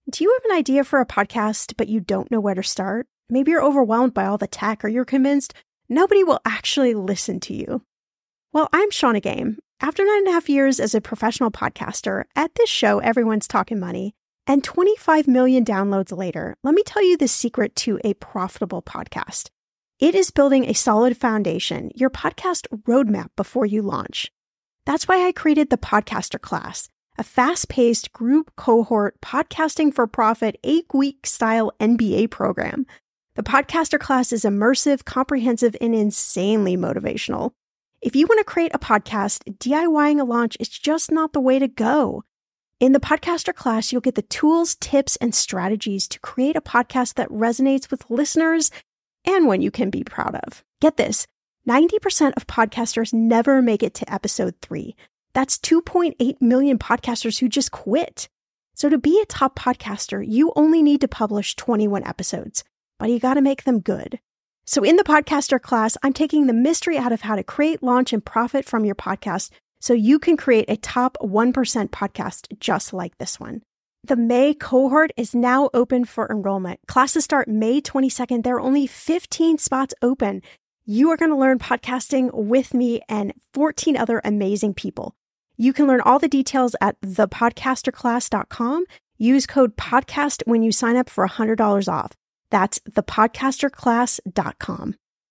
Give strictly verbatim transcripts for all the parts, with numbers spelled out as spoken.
Do you have an idea for a podcast, but you don't know where to start? Maybe you're overwhelmed by all the tech, or you're convinced nobody will actually listen to you. Well, I'm Shannah Game. After nine and a half years as a professional podcaster, at this show, everyone's talking money, and twenty-five million downloads later, let me tell you the secret to a profitable podcast. It is building a solid foundation, your podcast roadmap before you launch. That's why I created the Podcaster Class, a fast-paced group cohort podcasting for profit eight-week style M B A program. The Podcaster Class is immersive, comprehensive, and insanely motivational. If you want to create a podcast, DIYing a launch is just not the way to go. In the Podcaster Class, you'll get the tools, tips, and strategies to create a podcast that resonates with listeners and one you can be proud of. Get this, ninety percent of podcasters never make it to episode three. That's two point eight million podcasters who just quit. So to be a top podcaster, you only need to publish twenty-one episodes, but you got to make them good. So in the Podcaster Class, I'm taking the mystery out of how to create, launch, and profit from your podcast so you can create a top one percent podcast just like this one. The May cohort is now open for enrollment. Classes start May twenty-second. There are only fifteen spots open. You are going to learn podcasting with me and fourteen other amazing people. You can learn all the details at the podcaster class dot com. Use code PODCAST when you sign up for one hundred dollars off. That's the podcaster class dot com.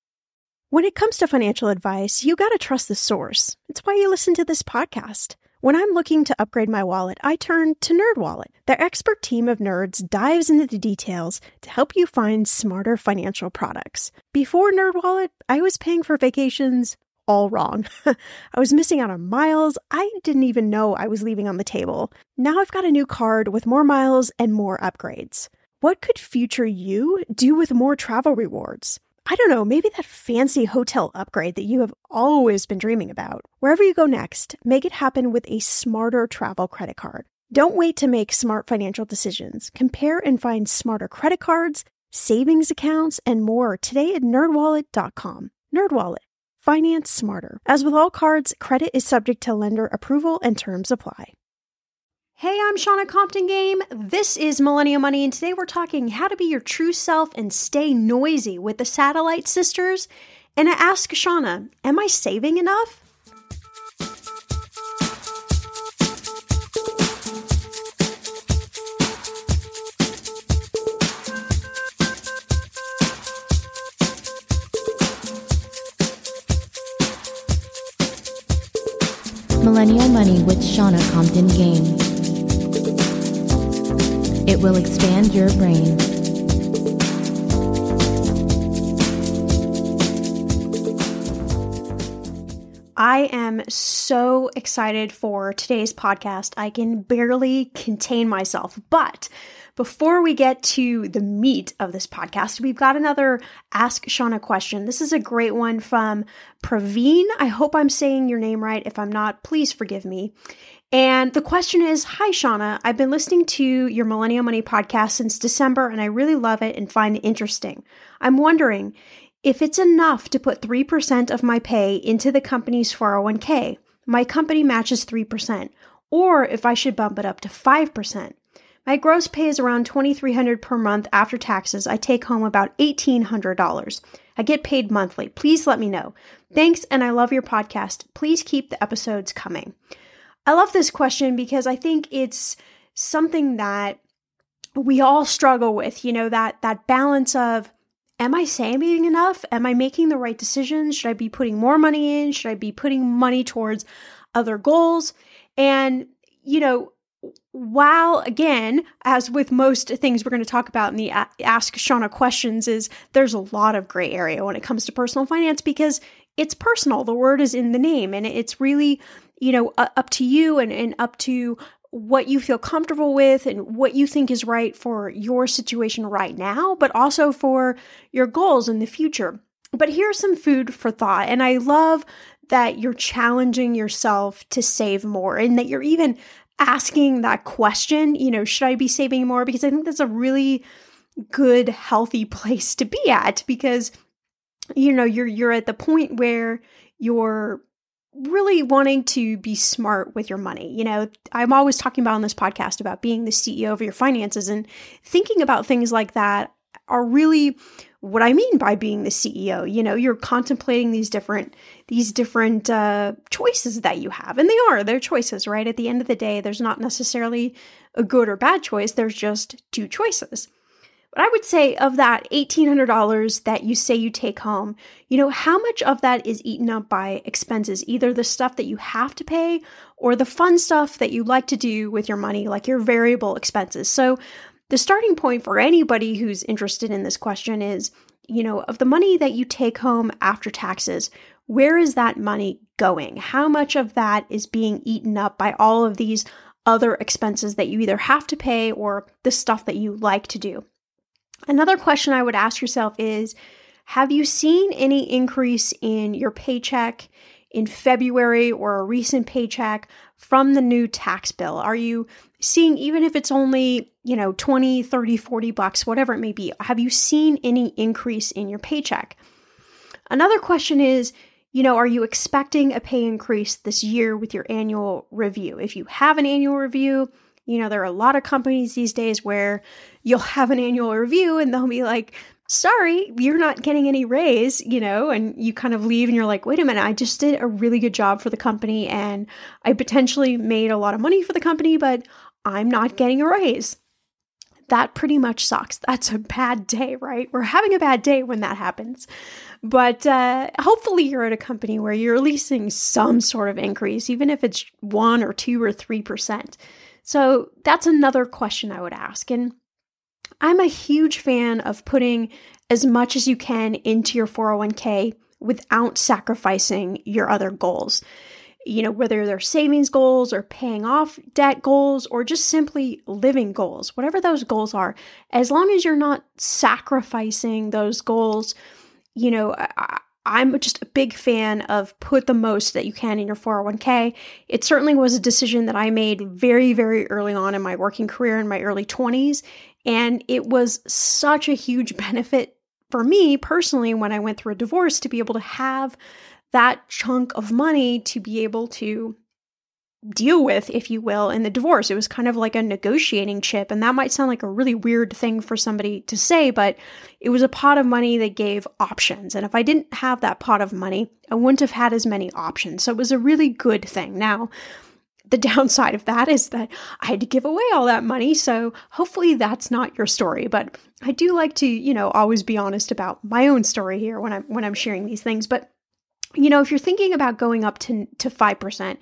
When it comes to financial advice, you got to trust the source. It's why you listen to this podcast. When I'm looking to upgrade my wallet, I turn to NerdWallet. Their expert team of nerds dives into the details to help you find smarter financial products. Before NerdWallet, I was paying for vacations all wrong. I was missing out on miles I didn't even know I was leaving on the table. Now I've got a new card with more miles and more upgrades. What could future you do with more travel rewards? I don't know, maybe that fancy hotel upgrade that you have always been dreaming about. Wherever you go next, make it happen with a smarter travel credit card. Don't wait to make smart financial decisions. Compare and find smarter credit cards, savings accounts, and more today at nerd wallet dot com. NerdWallet. Finance smarter. As with all cards, credit is subject to lender approval and terms apply. Hey, I'm Shannah Compton Game. This is Millennial Money, and today we're talking how to be your true self and stay noisy with the Satellite Sisters. And I ask Shannah, am I saving enough? Millennial Money with Shannah Compton Game. It will expand your brain. I am so excited for today's podcast. I can barely contain myself. But before we get to the meat of this podcast, we've got another Ask Shannah question. This is a great one from Praveen. I hope I'm saying your name right. If I'm not, please forgive me. And the question is, hi, Shannah. I've been listening to your Millennial Money podcast since December, and I really love it and find it interesting. I'm wondering if it's enough to put three percent of my pay into the company's four oh one k. My company matches three percent, or if I should bump it up to five percent. My gross pay is around twenty-three hundred dollars per month after taxes. I take home about eighteen hundred dollars. I get paid monthly. Please let me know. Thanks, and I love your podcast. Please keep the episodes coming. I love this question because I think it's something that we all struggle with, you know, that that balance of, am I saving enough? Am I making the right decisions? Should I be putting more money in? Should I be putting money towards other goals? And, you know, while, again, as with most things we're going to talk about in the Ask Shannah questions, is there's a lot of gray area when it comes to personal finance because it's personal. The word is in the name, and it's really, you know, up to you and, and up to what you feel comfortable with and what you think is right for your situation right now, but also for your goals in the future. But here's some food for thought. And I love that you're challenging yourself to save more and that you're even asking that question, you know, should I be saving more? Because I think that's a really good, healthy place to be at because, you know, you're, you're at the point where you're really wanting to be smart with your money. You know, I'm always talking about on this podcast about being the C E O of your finances, and thinking about things like that are really what I mean by being the C E O. You know, you're contemplating these different, these different uh, choices that you have, and they are, they're choices, right? At the end of the day, there's not necessarily a good or bad choice. There's just two choices. But I would say of that eighteen hundred dollars that you say you take home, you know, how much of that is eaten up by expenses, either the stuff that you have to pay or the fun stuff that you like to do with your money, like your variable expenses. So the starting point for anybody who's interested in this question is, you know, of the money that you take home after taxes, where is that money going? How much of that is being eaten up by all of these other expenses that you either have to pay or the stuff that you like to do? Another question I would ask yourself is, have you seen any increase in your paycheck in February or a recent paycheck from the new tax bill? Are you seeing, even if it's only, you know, twenty, thirty, forty bucks, whatever it may be, have you seen any increase in your paycheck? Another question is, you know, are you expecting a pay increase this year with your annual review? If you have an annual review, you know, there are a lot of companies these days where you'll have an annual review and they'll be like, sorry, you're not getting any raise, you know, and you kind of leave and you're like, wait a minute, I just did a really good job for the company and I potentially made a lot of money for the company, but I'm not getting a raise. That pretty much sucks. That's a bad day, right? We're having a bad day when that happens. But uh, hopefully you're at a company where you're releasing some sort of increase, even if it's one or two or three percent. So that's another question I would ask. And I'm a huge fan of putting as much as you can into your four oh one k without sacrificing your other goals. You know, whether they're savings goals or paying off debt goals or just simply living goals, whatever those goals are, as long as you're not sacrificing those goals, you know, I, I'm just a big fan of put the most that you can in your four oh one k. It certainly was a decision that I made very, very early on in my working career in my early twenties. And it was such a huge benefit for me personally when I went through a divorce to be able to have that chunk of money to be able to deal with, if you will, in the divorce. It was kind of like a negotiating chip. And that might sound like a really weird thing for somebody to say, but it was a pot of money that gave options. And if I didn't have that pot of money, I wouldn't have had as many options. So it was a really good thing. Now, the downside of that is that I had to give away all that money. So hopefully that's not your story. But I do like to, you know, always be honest about my own story here when I'm when I'm sharing these things. But you know, if you're thinking about going up to, to five percent,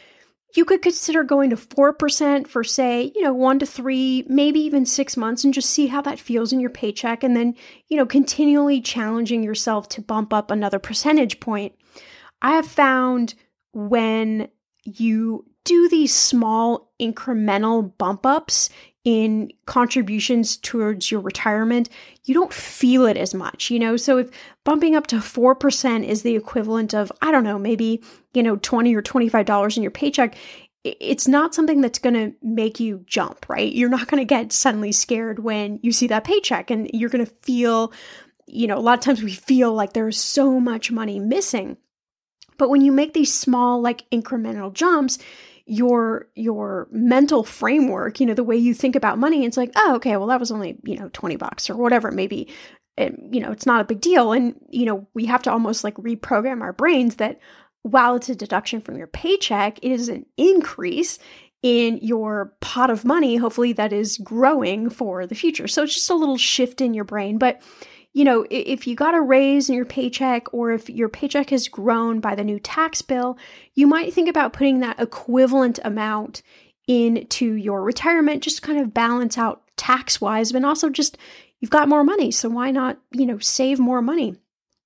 you could consider going to four percent for, say, you know, one to three, maybe even six months and just see how that feels in your paycheck. And then, you know, continually challenging yourself to bump up another percentage point. I have found when you do these small incremental bump ups in contributions towards your retirement, you don't feel it as much, you know? So if bumping up to four percent is the equivalent of, I don't know, maybe, you know, twenty or twenty-five dollars in your paycheck, it's not something that's going to make you jump, right? You're not going to get suddenly scared when you see that paycheck and you're going to feel, you know, a lot of times we feel like there's so much money missing. But when you make these small, like incremental jumps, your your mental framework, you know, the way you think about money, it's like, oh, okay, well, that was only, you know, twenty bucks or whatever it may be. And, you know, it's not a big deal. And, you know, we have to almost like reprogram our brains that while it's a deduction from your paycheck, it is an increase in your pot of money, hopefully that is growing for the future. So it's just a little shift in your brain. But you know, if you got a raise in your paycheck or if your paycheck has grown by the new tax bill, you might think about putting that equivalent amount into your retirement, just to kind of balance out tax-wise, but also just you've got more money. So why not, you know, save more money?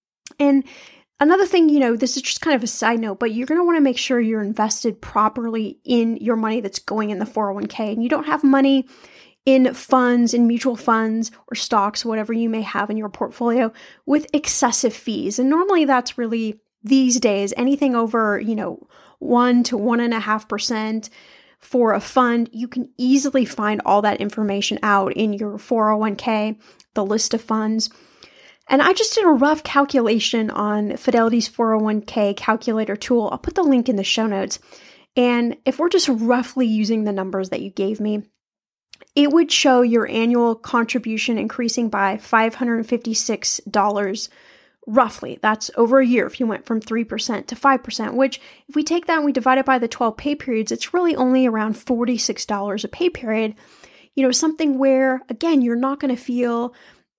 And another thing, you know, this is just kind of a side note, but you're going to want to make sure you're invested properly in your money that's going in the four oh one k and you don't have money in funds, in mutual funds or stocks, whatever you may have in your portfolio with excessive fees. And normally that's really these days, anything over, you know, one to one and a half percent for a fund, you can easily find all that information out in your four oh one k, the list of funds. And I just did a rough calculation on Fidelity's four oh one k calculator tool. I'll put the link in the show notes. And if we're just roughly using the numbers that you gave me, it would show your annual contribution increasing by five hundred fifty-six dollars roughly. That's over a year if you went from three percent to five percent, which if we take that and we divide it by the twelve pay periods, it's really only around forty-six dollars a pay period. You know, something where, again, you're not going to feel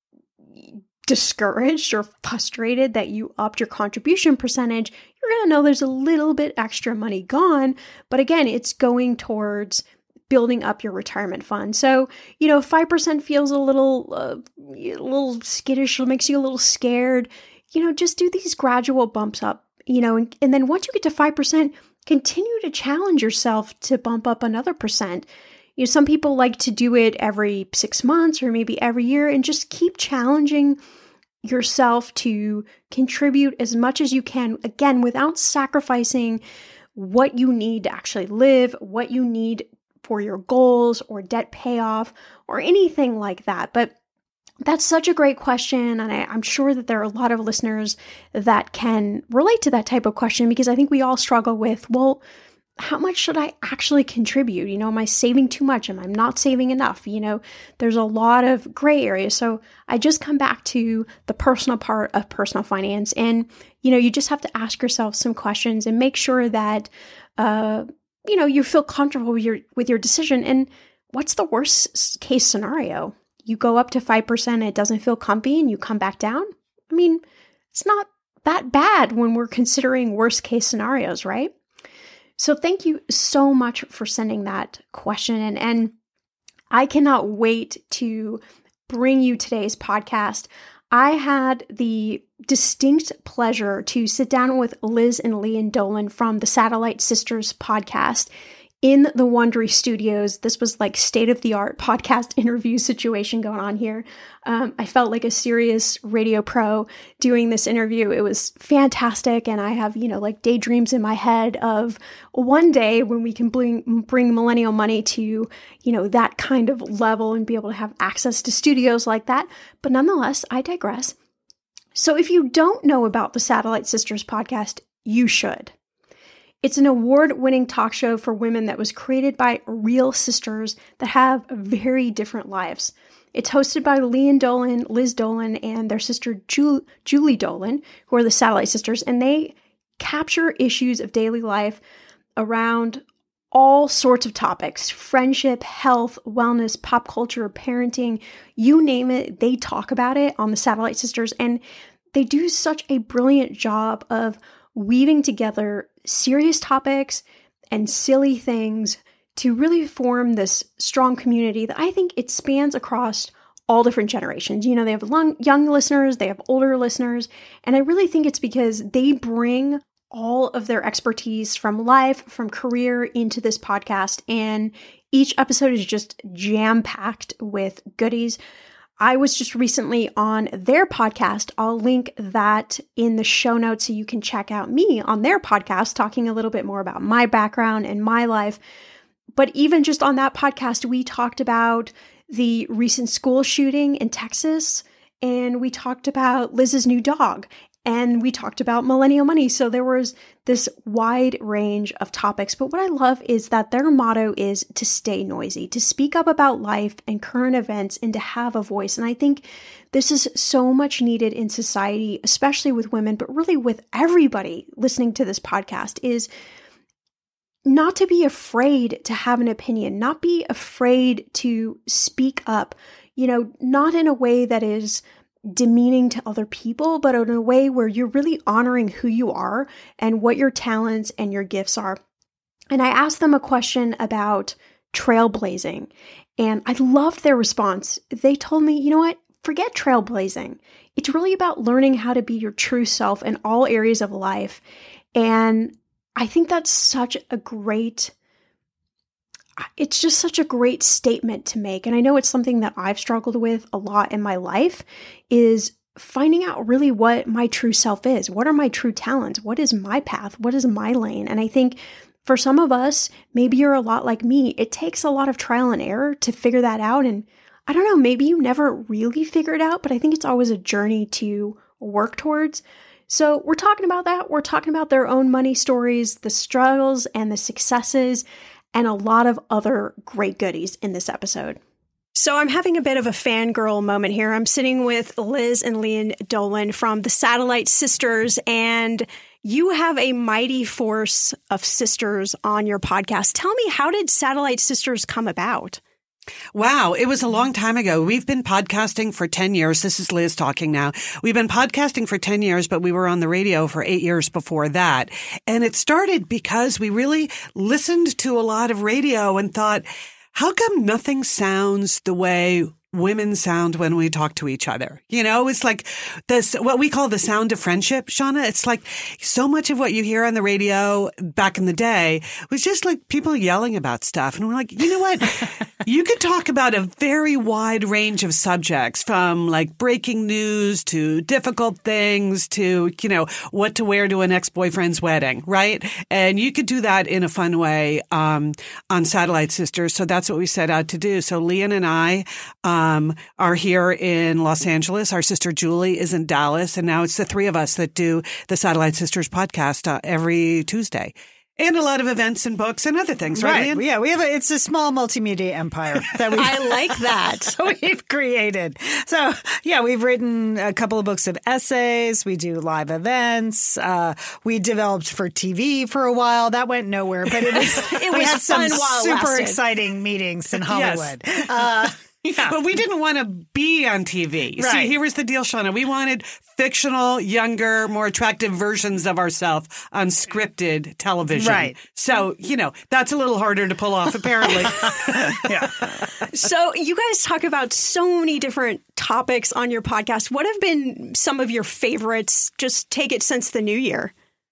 discouraged or frustrated that you upped your contribution percentage. You're going to know there's a little bit extra money gone, but again, it's going towards building up your retirement fund. So, you know, five percent feels a little, uh, a little skittish, makes you a little scared. You know, just do these gradual bumps up, you know, and, and then once you get to five percent, continue to challenge yourself to bump up another percent. You know, some people like to do it every six months or maybe every year, and just keep challenging yourself to contribute as much as you can, again, without sacrificing what you need to actually live, what you need for your goals or debt payoff or anything like that. But that's such a great question. And I, I'm sure that there are a lot of listeners that can relate to that type of question, because I think we all struggle with, well, how much should I actually contribute? You know, am I saving too much? Am I not saving enough? You know, there's a lot of gray areas. So I just come back to the personal part of personal finance. And, you know, you just have to ask yourself some questions and make sure that, uh, you know, you feel comfortable with your, with your decision. And what's the worst case scenario? You go up to five percent, it doesn't feel comfy, and you come back down. I mean, it's not that bad when we're considering worst case scenarios, right? So thank you so much for sending that question. And, and I cannot wait to bring you today's podcast. I had the distinct pleasure to sit down with Liz and Lian Dolan from the Satellite Sisters podcast in the Wondery Studios. This was like state-of-the-art podcast interview situation going on here. Um, I felt like a serious radio pro doing this interview. It was fantastic. And I have, you know, like daydreams in my head of one day when we can bring, bring Millennial Money to, you know, that kind of level and be able to have access to studios like that. But nonetheless, I digress. So if you don't know about the Satellite Sisters podcast, you should. It's an award-winning talk show for women that was created by real sisters that have very different lives. It's hosted by Lian Dolan, Liz Dolan, and their sister Ju- Julie Dolan, who are the Satellite Sisters, and they capture issues of daily life around all sorts of topics: friendship, health, wellness, pop culture, parenting, you name it, they talk about it on the Satellite Sisters, and they do such a brilliant job of weaving together serious topics and silly things to really form this strong community that I think it spans across all different generations. You know, they have long, young listeners, they have older listeners, and I really think it's because they bring all of their expertise from life, from career into this podcast, and each episode is just jam-packed with goodies. I was just recently on their podcast. I'll link that in the show notes so you can check out me on their podcast, talking a little bit more about my background and my life. But even just on that podcast, we talked about the recent school shooting in Texas, and we talked about Liz's new dog, and we talked about Millennial Money. So there was this wide range of topics. But what I love is that their motto is to stay noisy, to speak up about life and current events, and to have a voice. And I think this is so much needed in society, especially with women, but really with everybody listening to this podcast, is not to be afraid to have an opinion, not be afraid to speak up, you know, not in a way that is demeaning to other people, but in a way where you're really honoring who you are and what your talents and your gifts are. And I asked them a question about trailblazing, and I loved their response. They told me, you know what, forget trailblazing. It's really about learning how to be your true self in all areas of life. And I think that's such a great It's just such a great statement to make. And I know it's something that I've struggled with a lot in my life, is finding out really what my true self is. What are my true talents? What is my path? What is my lane? And I think for some of us, maybe you're a lot like me, it takes a lot of trial and error to figure that out. And I don't know, maybe you never really figure it out, but I think it's always a journey to work towards. So we're talking about that. We're talking about their own money stories, the struggles and the successes, and a lot of other great goodies in this episode. So I'm having a bit of a fangirl moment here. I'm sitting with Liz and Lian Dolan from the Satellite Sisters, and you have a mighty force of sisters on your podcast. Tell me, how did Satellite Sisters come about? Wow, it was a long time ago. We've been podcasting for ten years. This is Liz talking now. We've been podcasting for ten years, but we were on the radio for eight years before that. And it started because we really listened to a lot of radio and thought, how come nothing sounds the way women sound when we talk to each other? You know, it's like this, what we call the sound of friendship, Shauna. It's like so much of what you hear on the radio back in the day was just like people yelling about stuff. And we're like, you know what? You could talk about a very wide range of subjects, from like breaking news to difficult things to, you know, what to wear to an ex-boyfriend's wedding, right? And you could do that in a fun way um, on Satellite Sisters. So that's what we set out to do. So Lian and I um, are here in Los Angeles. Our sister Julie is in Dallas. And now it's the three of us that do the Satellite Sisters podcast uh, every Tuesday. And a lot of events and books and other things, right? Right. Lian? Yeah, we have a, it's a small multimedia empire that we I like that. we've created. So, yeah, we've written a couple of books of essays. We do live events. Uh, we developed for T V for a while. That went nowhere, but it was, It we was had some fun while it super lasted. exciting meetings in Yes. Hollywood. Uh, yeah. But we didn't want to be on T V. Right. See, here was the deal, Shauna. We wanted fictional, younger, more attractive versions of ourselves on scripted television. Right. So, you know, that's a little harder to pull off, apparently. yeah. So you guys talk about so many different topics on your podcast. What have been some of your favorites? Just take it since the new year.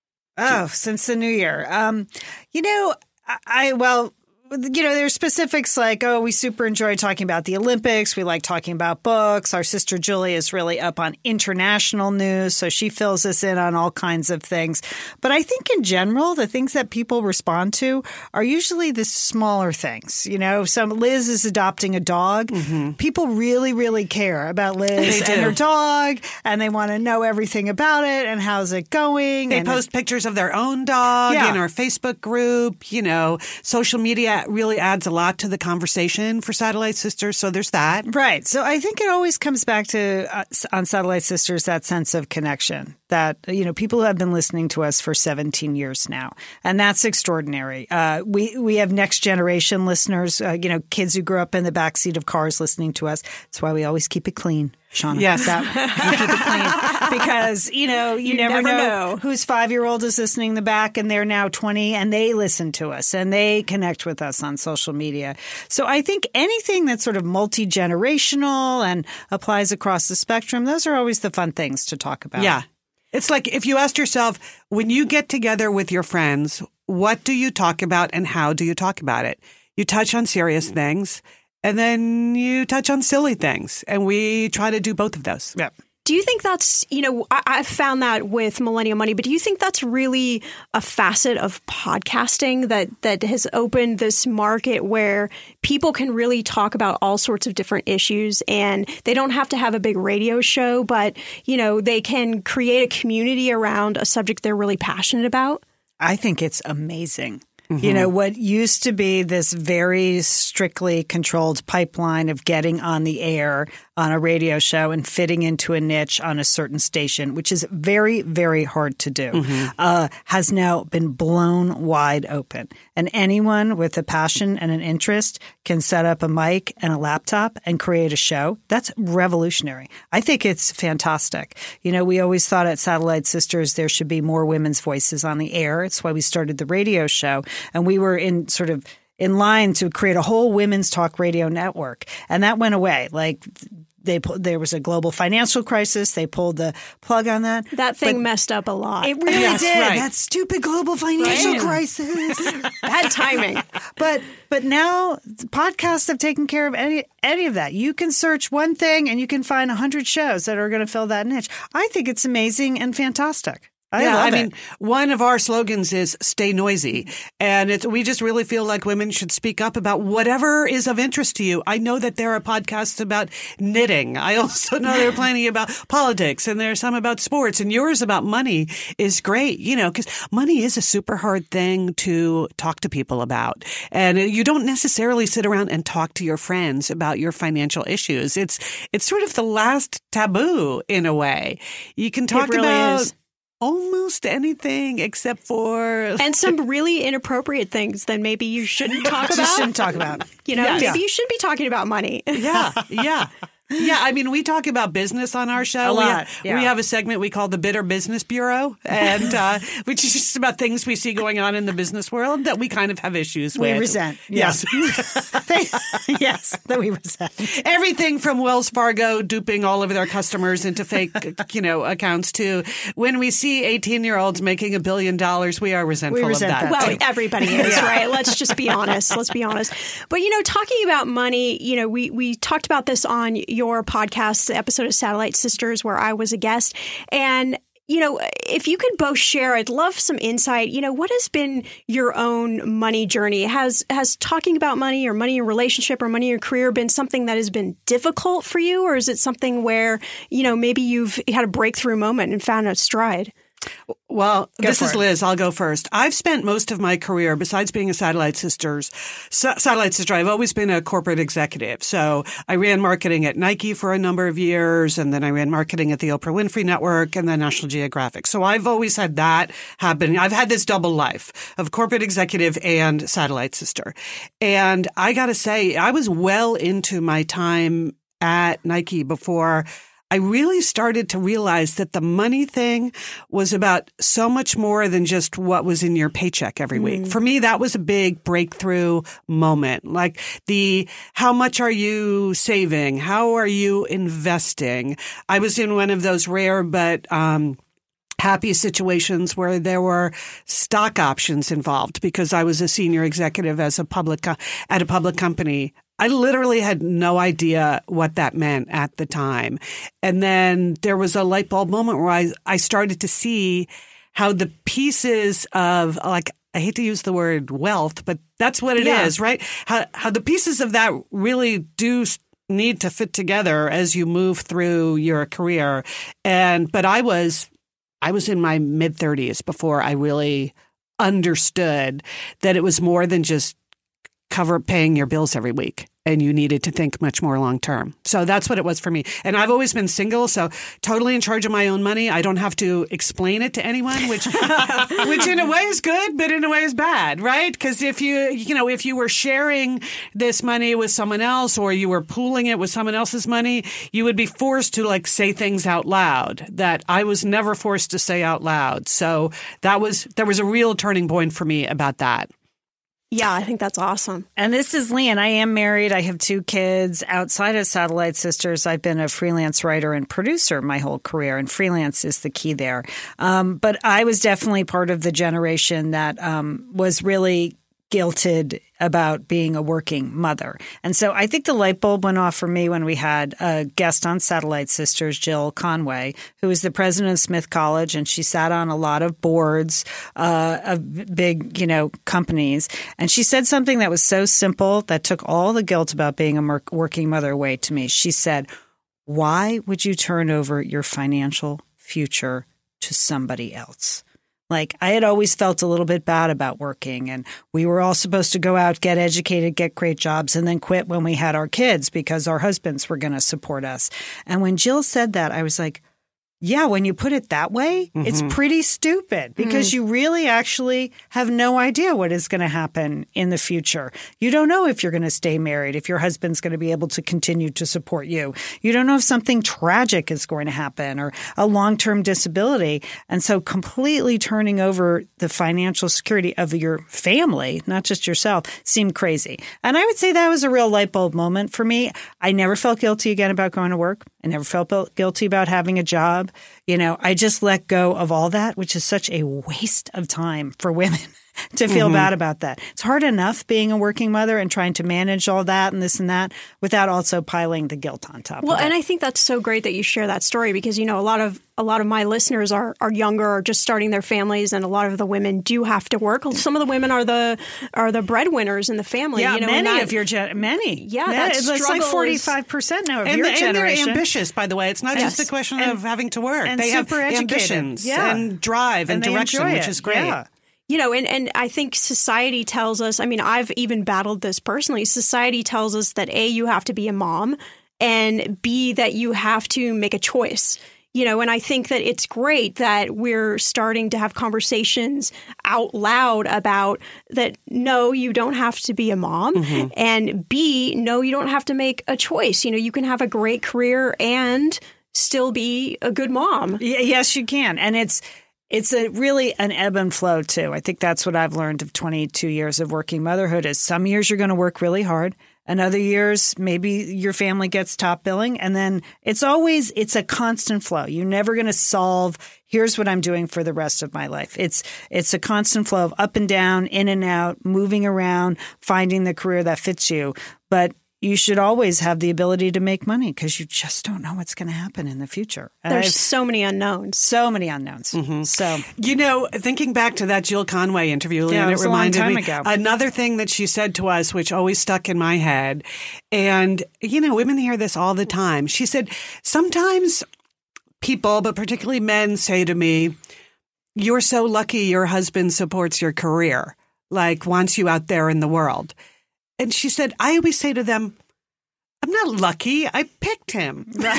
Oh, since the new year. Um, you know, I, I well, you know, there's specifics like, oh, we super enjoy talking about the Olympics. We like talking about books. Our sister Julie is really up on international news, so she fills us in on all kinds of things. But I think in general, the things that people respond to are usually the smaller things. You know, some Liz is adopting a dog. Mm-hmm. People really, really care about Liz They and do. her dog, and they want to know everything about it and how's it going. They and post pictures of their own dog Yeah. in our Facebook group. You know, social media really adds a lot to the conversation for Satellite Sisters. So there's that. Right. So I think it always comes back to, uh, on Satellite Sisters, that sense of connection that, you know, people have been listening to us for seventeen years now. And that's extraordinary. Uh, we, we have next generation listeners, uh, you know, kids who grew up in the backseat of cars listening to us. That's why we always keep it clean. Shauna. Yes. That, we keep it clean because, you know, you, You never, never know, know. whose five-year-old is listening in the back and they're now twenty and they listen to us and they connect with us on social media. So I think anything that's sort of multi-generational and applies across the spectrum, those are always the fun things to talk about. Yeah. It's like if you asked yourself, when you get together with your friends, what do you talk about and how do you talk about it? You touch on serious things and then you touch on silly things. And we try to do both of those. Yeah. Do you think that's, you know, I, I've found that with Millennial Money, but do you think that's really a facet of podcasting that, that has opened this market where people can really talk about all sorts of different issues and they don't have to have a big radio show, but, you know, they can create a community around a subject they're really passionate about? I think it's amazing. Mm-hmm. You know, what used to be this very strictly controlled pipeline of getting on the air on a radio show and fitting into a niche on a certain station, which is very, very hard to do, mm-hmm. uh, has now been blown wide open. And anyone with a passion and an interest can set up a mic and a laptop and create a show. That's revolutionary. I think it's fantastic. You know, we always thought at Satellite Sisters there should be more women's voices on the air. It's why we started the radio show. And we were in sort of in line to create a whole women's talk radio network. And that went away. Like they, there was a global financial crisis. They pulled the plug on that. That thing But messed up a lot. It really Yes, did. right. That stupid global financial Right. crisis. Bad timing. But but now podcasts have taken care of any any of that. You can search one thing and you can find a hundred shows that are going to fill that niche. I think it's amazing and fantastic. I yeah, love I mean, it. one of our slogans is stay noisy. And it's, we just really feel like women should speak up about whatever is of interest to you. I know that there are podcasts about knitting. I also know there are plenty about politics, and there's some about sports, and yours about money is great, you know, because money is a super hard thing to talk to people about. And you don't necessarily sit around and talk to your friends about your financial issues. It's, it's sort of the last taboo in a way. You can talk really about is. almost anything except for And some really inappropriate things that maybe you shouldn't talk Just about. shouldn't talk about. You know, Yes. maybe you should be talking about money. yeah, yeah. Yeah, I mean, we talk about business on our show. A We lot, have, yeah. we have a segment we call the Bitter Business Bureau, and uh, which is just about things we see going on in the business world that we kind of have issues We with. resent. Yes. Yes, that we resent. Everything from Wells Fargo duping all of their customers into fake, you know, accounts to when we see eighteen-year-olds making a billion dollars, we are resentful We resent of that. that. Well, everybody is, right? Let's just be honest. Let's be honest. But, you know, talking about money, you know, we, we talked about this on your podcast, the episode of Satellite Sisters, where I was a guest. And, you know, if you could both share, I'd love some insight. You know, what has been your own money journey? Has has talking about money or money in relationship or money in your career been something that has been difficult for you? Or is it something where, you know, maybe you've had a breakthrough moment and found a stride? Well, Go this for is it. Liz. I'll go first. I've spent most of my career, besides being a Satellite Sisters, sa- Satellite Sister, I've always been a corporate executive. So I ran marketing at Nike for a number of years, and then I ran marketing at the Oprah Winfrey Network and then National Geographic. So I've always had that happening. I've had this double life of corporate executive and Satellite Sister. And I got to say, I was well into my time at Nike before I really started to realize that the money thing was about so much more than just what was in your paycheck every week. For me, that was a big breakthrough moment. Like the, how much are you saving? How are you investing? I was in one of those rare but, um, happy situations where there were stock options involved because I was a senior executive as a public, co- at a public company. I literally had no idea what that meant at the time. And then there was a light bulb moment where I, I started to see how the pieces of, like, I hate to use the word wealth, but that's what it Yeah. is, right? How, how the pieces of that really do need to fit together as you move through your career. And, but I was, I was in my mid thirties before I really understood that it was more than just cover paying your bills every week, and you needed to think much more long term. So that's what it was for me. And I've always been single, so totally in charge of my own money. I don't have to explain it to anyone, which which in a way is good, but in a way is bad, right? Because if you you know if you were sharing this money with someone else, or you were pooling it with someone else's money, you would be forced to like say things out loud that I was never forced to say out loud. So that was there was a real turning point for me about that. Yeah, I think that's awesome. And this is Leanne. I am married. I have two kids. Outside of Satellite Sisters, I've been a freelance writer and producer my whole career, and freelance is the key there. Um, but I was definitely part of the generation that um, was really guilted about being a working mother. And so I think the light bulb went off for me when we had a guest on Satellite Sisters, Jill Conway, who is the president of Smith College, and she sat on a lot of boards uh, of big, you know, companies. And she said something that was so simple that took all the guilt about being a mer- working mother away to me. She said, "Why would you turn over your financial future to somebody else?" Like, I had always felt a little bit bad about working, and we were all supposed to go out, get educated, get great jobs, and then quit when we had our kids because our husbands were going to support us. And when Jill said that, I was like, yeah, when you put it that way, mm-hmm. it's pretty stupid because mm-hmm. you really actually have no idea what is going to happen in the future. You don't know if you're going to stay married, if your husband's going to be able to continue to support you. You don't know if something tragic is going to happen or a long-term disability. And so completely turning over the financial security of your family, not just yourself, seemed crazy. And I would say that was a real light bulb moment for me. I never felt guilty again about going to work. I never felt guilty about having a job. You know, I just let go of all that, which is such a waste of time for women. to feel Mm-hmm. bad about that. It's hard enough being a working mother and trying to manage all that and this and that without also piling the guilt on top Well, of it. and I think that's so great that you share that story because, you know, a lot of a lot of my listeners are are younger or just starting their families, and a lot of the women do have to work. Some of the women are the are the breadwinners in the family. Yeah, you know, many and that, of your gen- many. Yeah, that it's like struggle is- forty-five percent now of And, your and generation. they're ambitious, by the way. It's not Yes. just a question And- of having to work. and They have super educated. ambitions Yeah. and drive and, And they direction, enjoy which it. is great. Yeah. You know, and, and I think society tells us, I mean, I've even battled this personally. Society tells us that A, you have to be a mom, and B, that you have to make a choice. You know, and I think that it's great that we're starting to have conversations out loud about that. No, you don't have to be a mom. Mm-hmm. And B, no, you don't have to make a choice. You know, you can have a great career and still be a good mom. Y- yes, you can. And it's it's a really an ebb and flow too. I think that's what I've learned of twenty-two years of working motherhood is some years you're going to work really hard. And other years, maybe your family gets top billing. And then it's always, it's a constant flow. You're never going to solve, here's what I'm doing for the rest of my life. It's, it's a constant flow of up and down, in and out, moving around, finding the career that fits you. But you should always have the ability to make money because you just don't know what's going to happen in the future. And There's I've- so many unknowns. so many unknowns. Mm-hmm. So You know, thinking back to that Jill Conway interview, Yeah, Leanne, it it was a long reminded time me ago. another thing that she said to us, which always stuck in my head. And, you know, women hear this all the time. She said, sometimes people, but particularly men, say to me, you're so lucky your husband supports your career, like wants you out there in the world. And she said, I always say to them, I'm not lucky. I picked him. Right.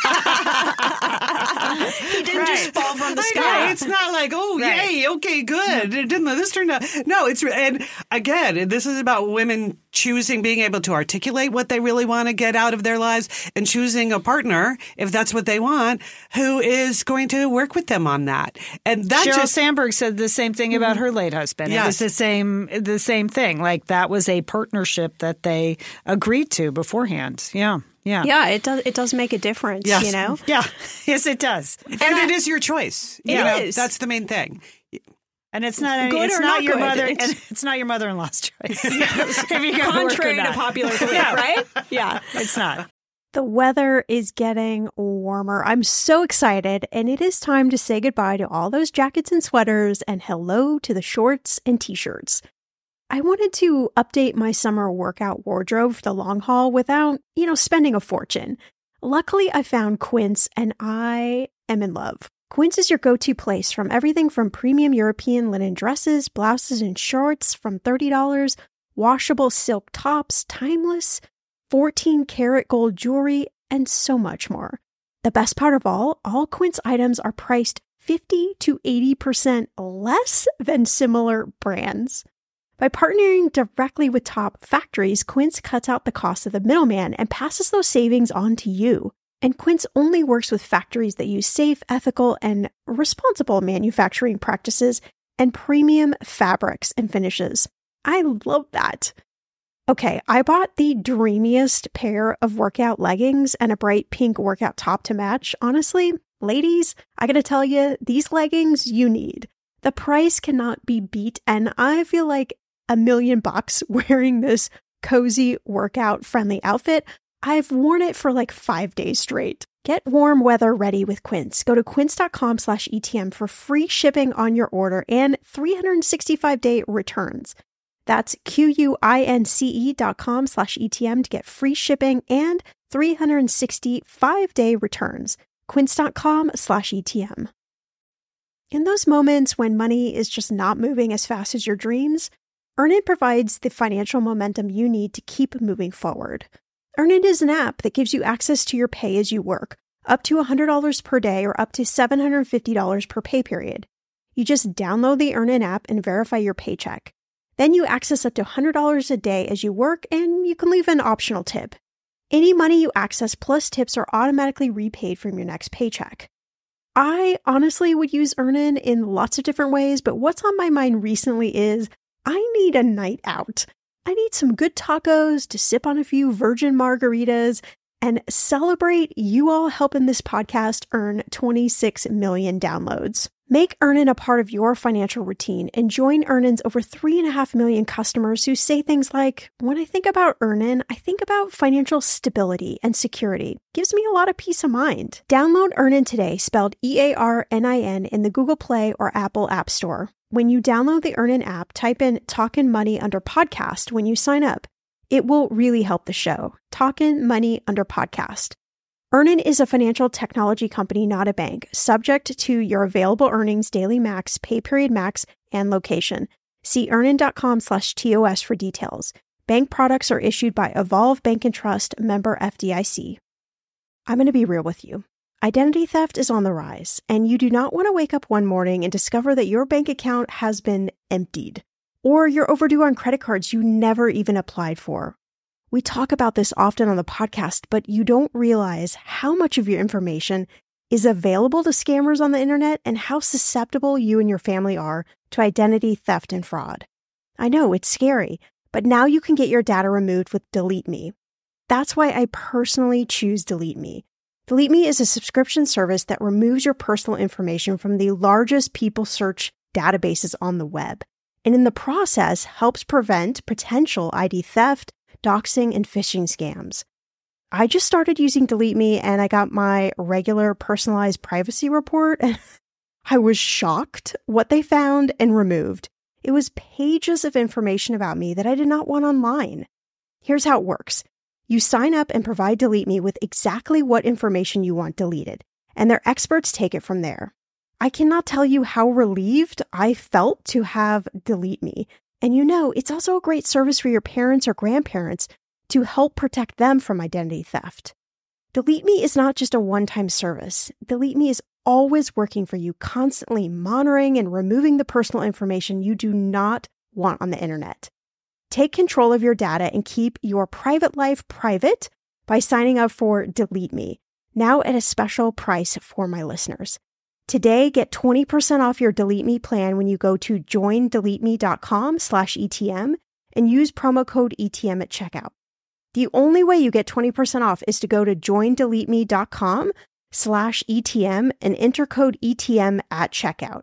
He didn't just fall from the I sky. know. It's not like, oh, Right. yay, okay, good. It didn't this turned out. No, it's and again, this is about women choosing, being able to articulate what they really want to get out of their lives, and choosing a partner, if that's what they want, who is going to work with them on that. And that Sheryl just Sandberg said the same thing about her late husband. It was Yes. the same the same thing. Like that was a partnership that they agreed to beforehand. Yeah. Yeah. Yeah, it does. It does make a difference. Yes. You know. Yeah. Yes, it does. and it is your choice. It you know, is. That's the main thing. And it's not any, Good it's or not not your good. mother It's- and it's not your mother-in-law's choice. If you're gonna work or Contrary to not. popular belief, Yeah. right? Yeah. It's not. The weather is getting warmer. I'm so excited, and it is time to say goodbye to all those jackets and sweaters and hello to the shorts and t-shirts. I wanted to update my summer workout wardrobe for the long haul without, you know, spending a fortune. Luckily, I found Quince, and I am in love. Quince is your go-to place from everything from premium European linen dresses, blouses, and shorts from thirty dollars, washable silk tops, timeless, fourteen karat gold jewelry, and so much more. The best part of all, all Quince items are priced fifty to eighty percent less than similar brands. By partnering directly with top factories, Quince cuts out the cost of the middleman and passes those savings on to you. And Quince only works with factories that use safe, ethical, and responsible manufacturing practices and premium fabrics and finishes. I love that. Okay, I bought the dreamiest pair of workout leggings and a bright pink workout top to match. Honestly, ladies, I gotta tell you, these leggings you need. The price cannot be beat, and I feel like a million bucks wearing this cozy workout friendly outfit. I've worn it for like five days straight. Get warm weather ready with Quince. Go to quince.com slash ETM for free shipping on your order and three hundred sixty-five day returns. That's Q-U-I-N-C-E dot com slash ETM to get free shipping and three hundred sixty-five day returns. Quince.com slash ETM. In those moments when money is just not moving as fast as your dreams, Earnin provides the financial momentum you need to keep moving forward. Earnin is an app that gives you access to your pay as you work, up to one hundred dollars per day or up to seven hundred fifty dollars per pay period. You just download the Earnin app and verify your paycheck. Then you access up to one hundred dollars a day as you work, and you can leave an optional tip. Any money you access plus tips are automatically repaid from your next paycheck. I honestly would use Earnin in lots of different ways, but what's on my mind recently is I need a night out. I need some good tacos to sip on a few virgin margaritas and celebrate you all helping this podcast earn twenty-six million downloads. Make Earnin a part of your financial routine and join Earnin's over three and a half million customers who say things like, when I think about Earnin, I think about financial stability and security. Gives me a lot of peace of mind. Download Earnin today, spelled E A R N I N, in the Google Play or Apple App Store. When you download the Earnin app, type in Talkin' Money under podcast when you sign up. It will really help the show. Talkin' Money under podcast. Earnin is a financial technology company, not a bank, subject to your available earnings, daily max, pay period max, and location. See earnin.com slash TOS for details. Bank products are issued by Evolve Bank and Trust, member F D I C. I'm going to be real with you. Identity theft is on the rise, and you do not want to wake up one morning and discover that your bank account has been emptied, or you're overdue on credit cards you never even applied for. We talk about this often on the podcast, but you don't realize how much of your information is available to scammers on the internet and how susceptible you and your family are to identity theft and fraud. I know, it's scary, but now you can get your data removed with Delete Me. That's why I personally choose Delete Me. Delete Me is a subscription service that removes your personal information from the largest people search databases on the web, and in the process helps prevent potential I D theft, doxing, and phishing scams. I just started using Delete Me and I got my regular personalized privacy report and I was shocked what they found and removed. It was pages of information about me that I did not want online. Here's how it works. You sign up and provide Delete Me with exactly what information you want deleted, and their experts take it from there. I cannot tell you how relieved I felt to have Delete Me. And you know, it's also a great service for your parents or grandparents to help protect them from identity theft. Delete Me is not just a one-time service. Delete Me is always working for you, constantly monitoring and removing the personal information you do not want on the internet. Take control of your data and keep your private life private by signing up for Delete Me, now at a special price for my listeners. Today, get twenty percent off your Delete Me plan when you go to joindeleteme.com slash ETM and use promo code E T M at checkout. The only way you get twenty percent off is to go to joindeleteme.com slash ETM and enter code E T M at checkout.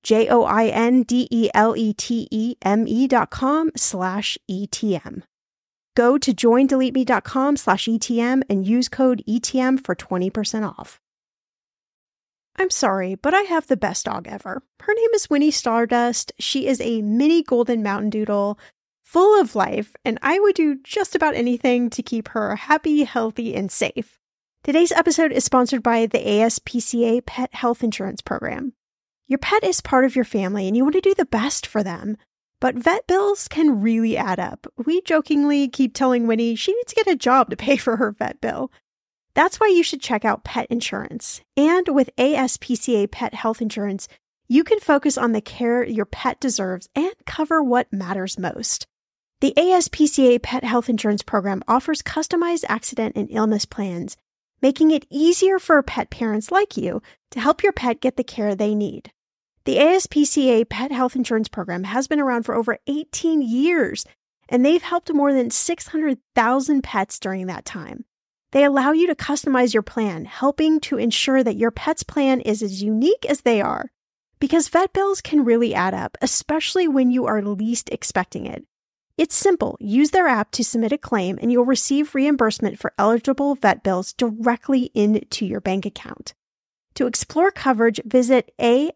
J-O-I-N-D-E-L-E-T-E-M-E dot com slash E-T-M. Go to joindeleteme.com slash E-T-M and use code E T M for twenty percent off. I'm sorry, but I have the best dog ever. Her name is Winnie Stardust. She is a mini golden mountain doodle, full of life, and I would do just about anything to keep her happy, healthy, and safe. Today's episode is sponsored by the A S P C A Pet Health Insurance Program. Your pet is part of your family, and you want to do the best for them. But vet bills can really add up. We jokingly keep telling Winnie she needs to get a job to pay for her vet bill. That's why you should check out pet insurance. And with A S P C A Pet Health Insurance, you can focus on the care your pet deserves and cover what matters most. The A S P C A Pet Health Insurance Program offers customized accident and illness plans, making it easier for pet parents like you to help your pet get the care they need. The A S P C A Pet Health Insurance Program has been around for over eighteen years, and they've helped more than six hundred thousand pets during that time. They allow you to customize your plan, helping to ensure that your pet's plan is as unique as they are. Because vet bills can really add up, especially when you are least expecting it. It's simple. Use their app to submit a claim and you'll receive reimbursement for eligible vet bills directly into your bank account. To explore coverage, visit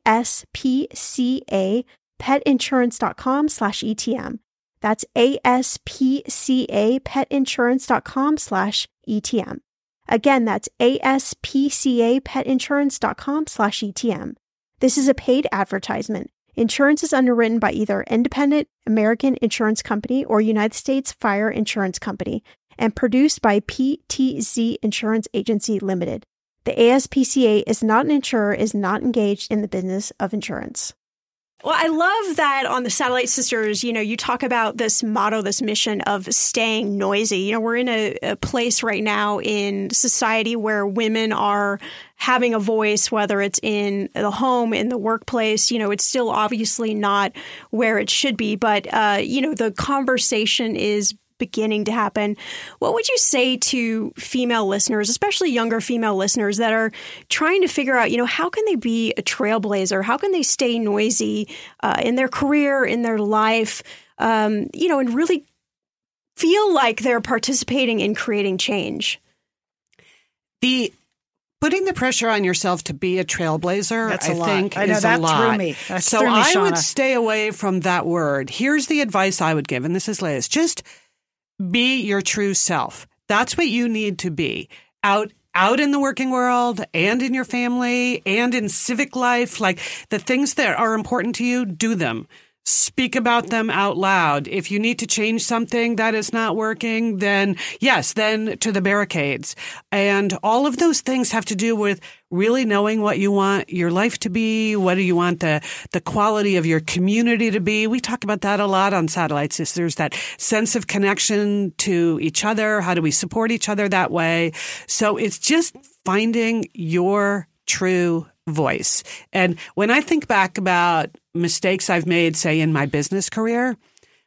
aspcapetinsurance.com slash ETM. That's aspcapetinsurance.com slash ETM. Again, that's aspcapetinsurance.com slash ETM. This is a paid advertisement. Insurance is underwritten by either Independent American Insurance Company or United States Fire Insurance Company and produced by P T Z Insurance Agency Limited. The A S P C A is not an insurer, is not engaged in the business of insurance. Well, I love that on the Satellite Sisters, you know, you talk about this motto, this mission of staying noisy. You know, we're in a, a place right now in society where women are having a voice, whether it's in the home, in the workplace. You know, it's still obviously not where it should be. But, uh, you know, the conversation is beginning to happen. What would you say to female listeners, especially younger female listeners that are trying to figure out, you know, how can they be a trailblazer? How can they stay noisy uh, in their career, in their life, um, you know, and really feel like they're participating in creating change? The Putting the pressure on yourself to be a trailblazer, That's a I lot. think, I know, is that a lot. threw me. That so threw me, I Shauna. would stay away from that word. Here's the advice I would give, and this is Liz. Just be your true self. That's what you need to be out out in the working world and in your family and in civic life. Like the things that are important to you, do them. Speak about them out loud. If you need to change something that is not working, then yes, then to the barricades. And all of those things have to do with really knowing what you want your life to be. What do you want the, the quality of your community to be? We talk about that a lot on Satellite Sisters, that sense of connection to each other. How do we support each other that way? So it's just finding your true voice. And when I think back about mistakes I've made, say, in my business career,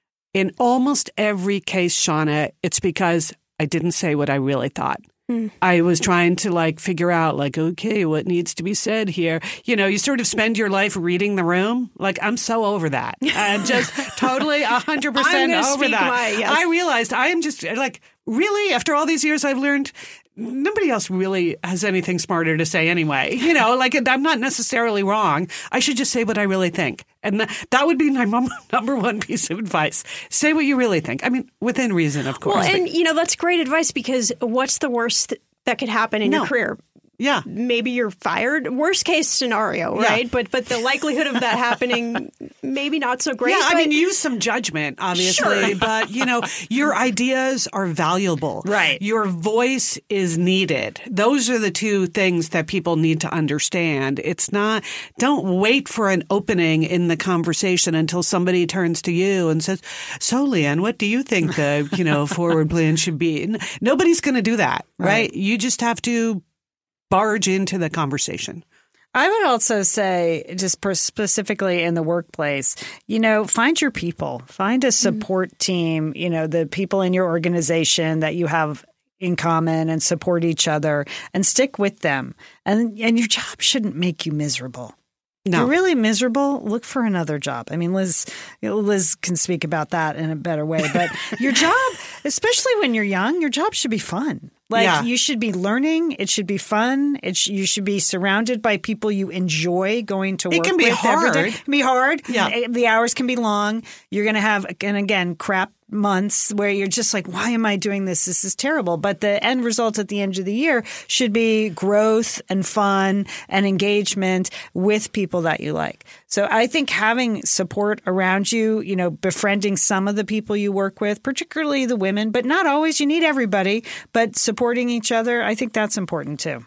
in almost every case, Shauna, it's because I didn't say what I really thought. Mm. I was trying to like figure out like, okay, what needs to be said here? You know, you sort of spend your life reading the room. Like, I'm so over that. I'm just totally one hundred percent over that. My, yes. I realized I am just like, really, after all these years, I've learned nobody else really has anything smarter to say anyway. You know, like I'm not necessarily wrong. I should just say what I really think. And that, that would be my number one piece of advice. Say what you really think. I mean, within reason, of course. Well, and, you know, that's great advice because what's the worst th- that could happen in no. your career? Yeah. Maybe you're fired. Worst case scenario, right? Yeah. But but the likelihood of that happening, maybe not so great. Yeah, I but... mean, use some judgment, obviously. Sure. But, you know, your ideas are valuable. Right. Your voice is needed. Those are the two things that people need to understand. It's not, don't wait for an opening in the conversation until somebody turns to you and says, so, Leanne, what do you think the, you know, forward plan should be? Nobody's going to do that, right? right? You just have to barge into the conversation. I would also say, just per- specifically in the workplace, you know, find your people, find a support mm-hmm. team, you know, the people in your organization that you have in common and support each other and stick with them. And and your job shouldn't make you miserable. No. If you're really miserable, look for another job. I mean, Liz, you know, Liz can speak about that in a better way, but your job, especially when you're young, your job should be fun. Like yeah. you should be learning. It should be fun. It sh- you should be surrounded by people you enjoy going to work with. It can be hard. Every day. It can be hard. Yeah. The hours can be long. You're going to have, and again, crap months where you're just like, why am I doing this? This is terrible. But the end result at the end of the year should be growth and fun and engagement with people that you like. So I think having support around you, you know, befriending some of the people you work with, particularly the women, but not always. You need everybody, but supporting each other, I think that's important too.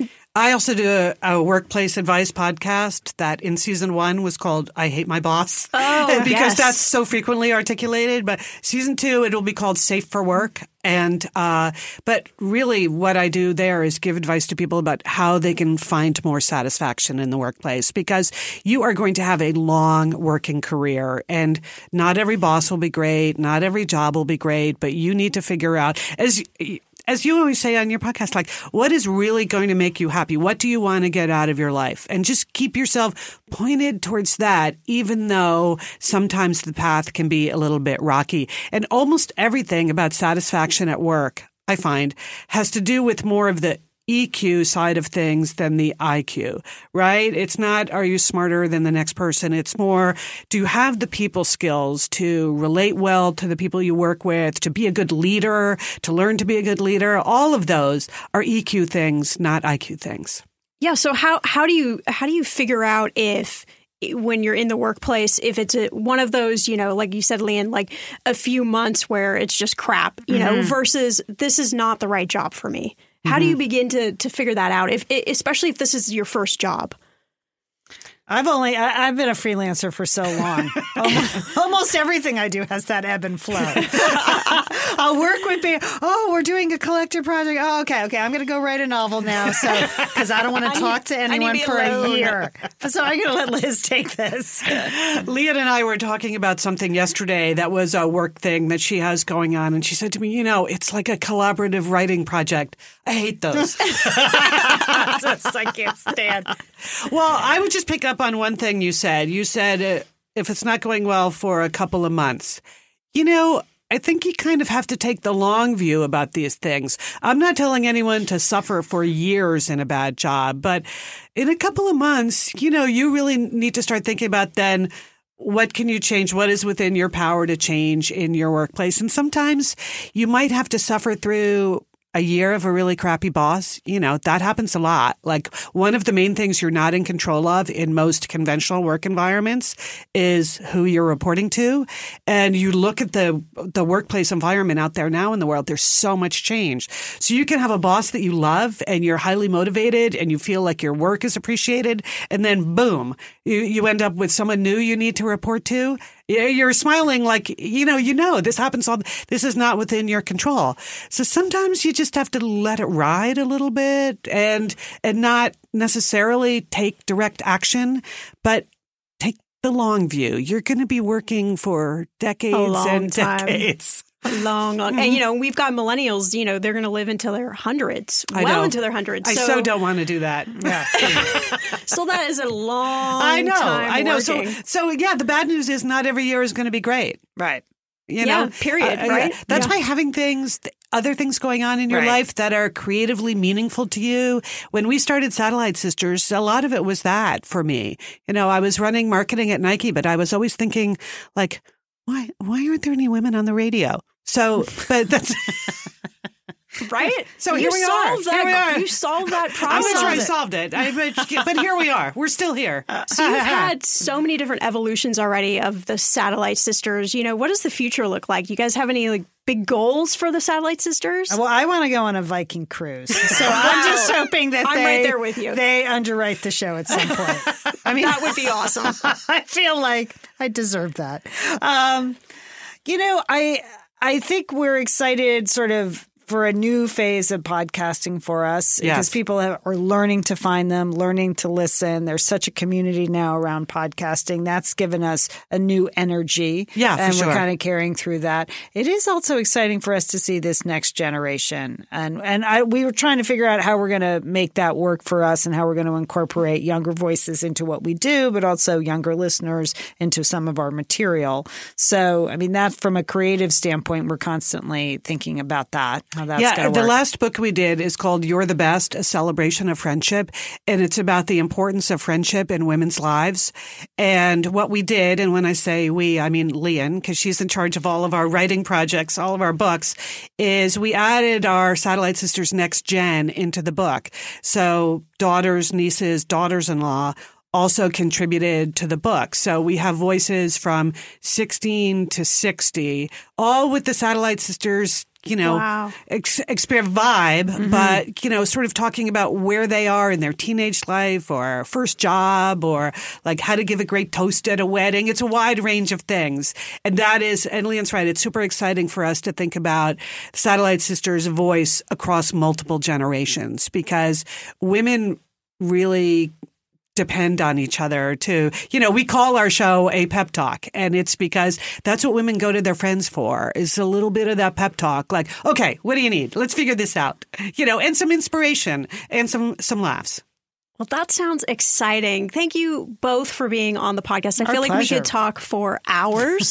I also do a, a workplace advice podcast that in season one was called I Hate My Boss. Oh, because yes. that's so frequently articulated. But season two, it will be called Safe for Work. And uh, but really what I do there is give advice to people about how they can find more satisfaction in the workplace, because you are going to have a long working career and not every boss will be great. Not every job will be great. But you need to figure out, as As you always say on your podcast, like, what is really going to make you happy? What do you want to get out of your life? And just keep yourself pointed towards that, even though sometimes the path can be a little bit rocky. And almost everything about satisfaction at work, I find, has to do with more of the E Q side of things than the I Q, right? It's not, are you smarter than the next person? It's more, do you have the people skills to relate well to the people you work with, to be a good leader, to learn to be a good leader? All of those are E Q things, not I Q things. Yeah. So how, how do you, how do you figure out if, when you're in the workplace, if it's a, one of those, you know, like you said, Leanne, like a few months where it's just crap, you mm-hmm. know, versus this is not the right job for me? How mm-hmm. do you begin to to figure that out, if especially if this is your first job? I've only, I, I've been a freelancer for so long. almost, almost everything I do has that ebb and flow. I'll work with me. Oh, we're doing a collector project. Oh, okay, okay. I'm going to go write a novel now. So, because I don't want to talk to anyone for alone. a year. So I'm going to let Liz take this. Leanne and I were talking about something yesterday that was a work thing that she has going on. And she said to me, you know, it's like a collaborative writing project. I hate those. I can't stand. Well, I would just pick up on one thing you said. You said uh, if it's not going well for a couple of months, you know, I think you kind of have to take the long view about these things. I'm not telling anyone to suffer for years in a bad job, but in a couple of months, you know, you really need to start thinking about then what can you change? What is within your power to change in your workplace? And sometimes you might have to suffer through a year of a really crappy boss. You know, that happens a lot. Like one of the main things you're not in control of in most conventional work environments is who you're reporting to. And you look at the the workplace environment out there now in the world, there's so much change. So you can have a boss that you love and you're highly motivated and you feel like your work is appreciated. And then boom, you, you end up with someone new you need to report to. You're smiling like, you know, you know, this happens all, this is not within your control. So sometimes you just have to let it ride a little bit and, and not necessarily take direct action, but take the long view. You're going to be working for decades and time. decades. Long, long. Mm-hmm. And, you know, we've got millennials, you know, they're going to live until their hundreds, I well know. into their hundreds. I so, so don't want to do that. Yeah. So that is a long I know, time I know. working. So, so yeah, the bad news is not every year is going to be great. Right. You yeah, know, period, uh, right? That's yeah. why having things, other things going on in your right. life that are creatively meaningful to you. When we started Satellite Sisters, a lot of it was that for me. You know, I was running marketing at Nike, but I was always thinking like, why, why aren't there any women on the radio? So, but that's right. So you here we are. That, here we are. You solved that problem. I'm not sure I solved it, I, but, but here we are. We're still here. So you've had so many different evolutions already of the Satellite Sisters. You know, what does the future look like? You guys have any like big goals for the Satellite Sisters? Well, I want to go on a Viking cruise, so I'm just hoping that I'm they, right there with you. They underwrite the show at some point. I mean, that would be awesome. I feel like I deserve that. Um, you know, I I think we're excited, sort of, for a new phase of podcasting for us because yes. people have, are learning to find them, learning to listen. There's such a community now around podcasting. That's given us a new energy. Yeah, for and sure. we're kind of carrying through that. It is also exciting for us to see this next generation. And and I, we were trying to figure out how we're going to make that work for us and how we're going to incorporate younger voices into what we do, but also younger listeners into some of our material. So, I mean, that from a creative standpoint, we're constantly thinking about that. How that's yeah, gonna the work. last book we did is called You're the Best, A Celebration of Friendship. And it's about the importance of friendship in women's lives. And what we did, and when I say we, I mean Leanne, because she's in charge of all of our writing projects, all of our books, is we added our Satellite Sisters Next Gen into the book. So daughters, nieces, daughters-in-law also contributed to the book. So we have voices from sixteen to sixty, all with the Satellite Sisters, you know, wow. ex- experience vibe, mm-hmm. but, you know, sort of talking about where they are in their teenage life or first job or like how to give a great toast at a wedding. It's a wide range of things. And that is, and Leanne's right, it's super exciting for us to think about Satellite Sisters' voice across multiple generations because women really depend on each other to, you know, we call our show a pep talk, and it's because that's what women go to their friends for, is a little bit of that pep talk. Like, okay, what do you need? Let's figure this out, you know, and some inspiration and some, some laughs. Well, that sounds exciting. Thank you both for being on the podcast. I Our feel like pleasure. we could talk for hours.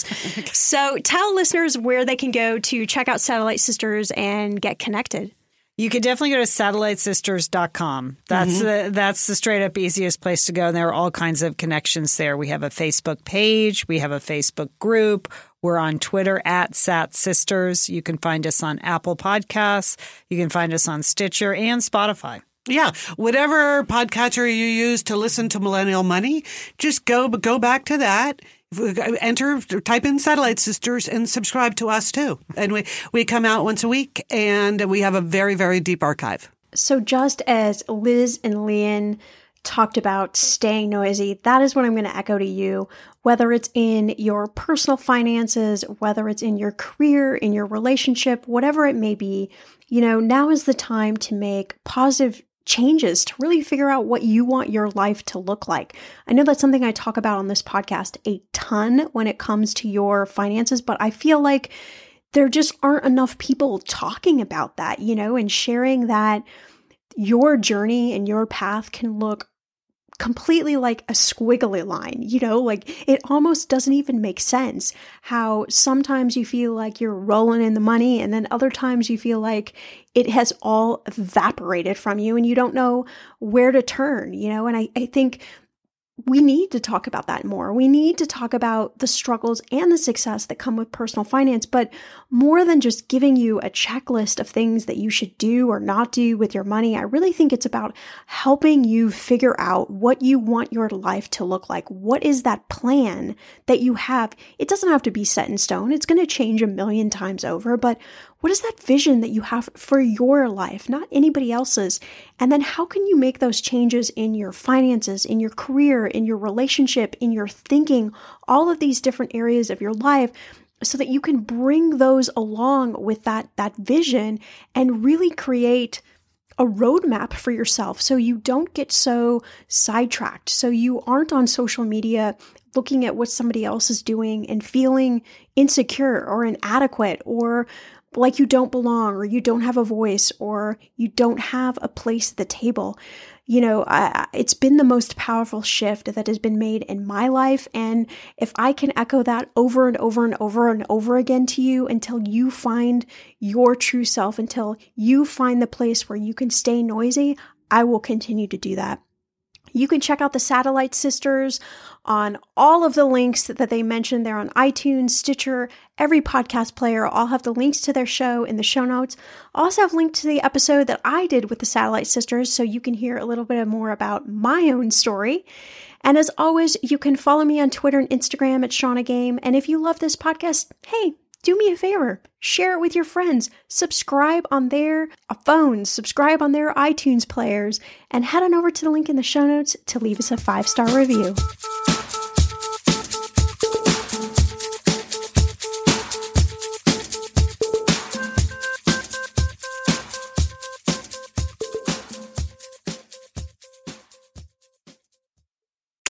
So tell listeners where they can go to check out Satellite Sisters and get connected. You could definitely go to satellite sisters dot com. That's mm-hmm. the that's the straight up easiest place to go. And there are all kinds of connections there. We have a Facebook page. We have a Facebook group. We're on Twitter at Sat Sisters. You can find us on Apple Podcasts. You can find us on Stitcher and Spotify. Yeah, whatever podcatcher you use to listen to Millennial Money, just go go back to that. Enter, type in Satellite Sisters and subscribe to us too. And we, we come out once a week and we have a very, very deep archive. So just as Liz and Leanne talked about staying noisy, that is what I'm going to echo to you, whether it's in your personal finances, whether it's in your career, in your relationship, whatever it may be. You know, now is the time to make positive changes, to really figure out what you want your life to look like. I know that's something I talk about on this podcast a ton when it comes to your finances, but I feel like there just aren't enough people talking about that, you know, and sharing that your journey and your path can look completely like a squiggly line, you know, like it almost doesn't even make sense how sometimes you feel like you're rolling in the money and then other times you feel like it has all evaporated from you and you don't know where to turn, you know, and I, I think we need to talk about that more. We need to talk about the struggles and the success that come with personal finance, but more than just giving you a checklist of things that you should do or not do with your money, I really think it's about helping you figure out what you want your life to look like. What is that plan that you have? It doesn't have to be set in stone. It's going to change a million times over, but what is that vision that you have for your life, not anybody else's? And then how can you make those changes in your finances, in your career, in your relationship, in your thinking, all of these different areas of your life so that you can bring those along with that, that vision and really create a roadmap for yourself so you don't get so sidetracked, so you aren't on social media looking at what somebody else is doing and feeling insecure or inadequate or like you don't belong or you don't have a voice or you don't have a place at the table. You know, I, it's been the most powerful shift that has been made in my life. And if I can echo that over and over and over and over again to you until you find your true self, until you find the place where you can stay noisy, I will continue to do that. You can check out the Satellite Sisters on all of the links that they mentioned. They're on iTunes, Stitcher, every podcast player. I'll have the links to their show in the show notes. I'll also have linked to the episode that I did with the Satellite Sisters so you can hear a little bit more about my own story. And as always, you can follow me on Twitter and Instagram at Shauna Game. And if you love this podcast, hey, do me a favor, share it with your friends, subscribe on their phones, subscribe on their iTunes players, and head on over to the link in the show notes to leave us a five-star review.